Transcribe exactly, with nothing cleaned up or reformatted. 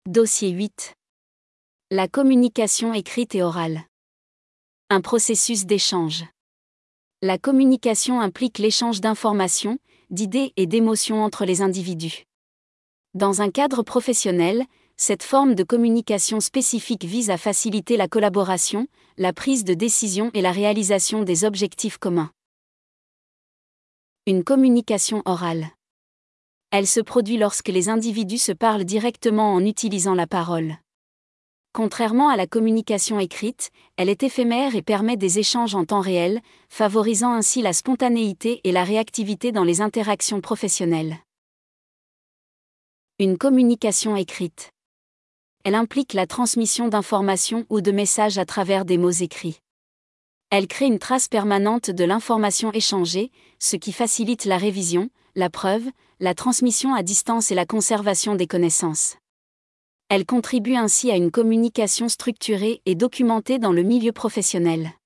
Dossier huit. La communication écrite et orale. Un processus d'échange. La communication implique l'échange d'informations, d'idées et d'émotions entre les individus. Dans un cadre professionnel, cette forme de communication spécifique vise à faciliter la collaboration, la prise de décision et la réalisation des objectifs communs. Une communication orale. Elle se produit lorsque les individus se parlent directement en utilisant la parole. Contrairement à la communication écrite, elle est éphémère et permet des échanges en temps réel, favorisant ainsi la spontanéité et la réactivité dans les interactions professionnelles. Une communication écrite. Elle implique la transmission d'informations ou de messages à travers des mots écrits. Elle crée une trace permanente de l'information échangée, ce qui facilite la révision, la preuve, la transmission à distance et la conservation des connaissances. Elle contribue ainsi à une communication structurée et documentée dans le milieu professionnel.